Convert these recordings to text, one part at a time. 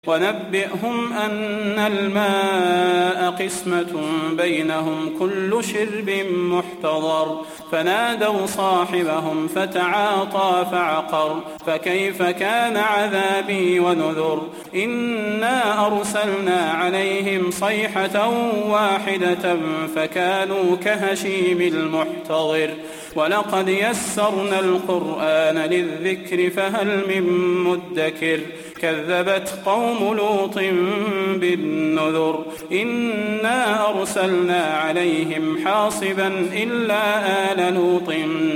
ونبئهم أن الماء قسمة بينهم كل شرب محتضر فنادوا صاحبهم فتعاطى فعقر فكيف كان عذابي ونذر إنا أرسلنا عليهم صيحة واحدة فكانوا كهشيم المحتضر ولقد يسرنا القرآن للذكر فهل من مدكر كذبت قوم لوط بالنذر إنا أرسلنا عليهم حاصبا إلا آل لوط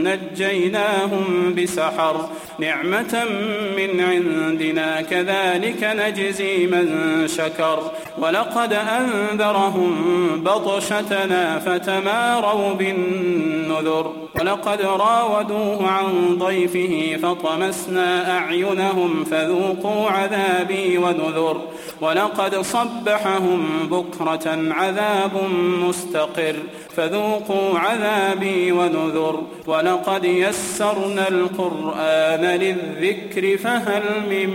نجيناهم بسحر نعمة من عندنا كذلك نجزي من شكر ولقد أنذرهم بطشتنا فتماروا بالنذر ولقد راودوه عن ضيفه فطمسنا أعينهم فذوقوا عذابي ونذر ولقد صبحهم بكرة عذاب مستقر فذوقوا عذابي ونذر ولقد يسرنا القرآن للذكر فهل من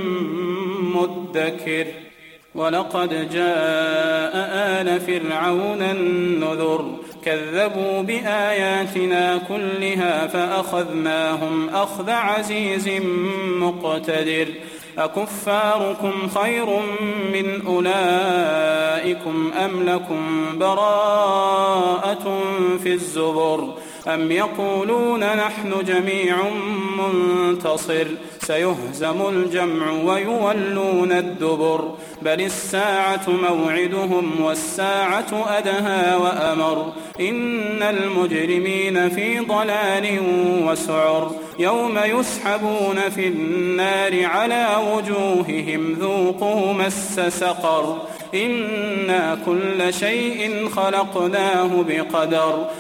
مدكر ولقد جاء آل فرعون النذر كذبوا بآياتنا كلها فأخذناهم أخذ عزيز مقتدر أكفاركم خير من أولئكم أم لكم براءة في الزبر أم يقولون نحن جميع منتصر سيهزم الجمع ويولون الدبر بل الساعة موعدهم والساعة أدهى وأمر إن المجرمين في ضلال وسعر يوم يسحبون في النار على وجوههم ذوقوا مس سقر إنا كل شيء خلقناه بقدر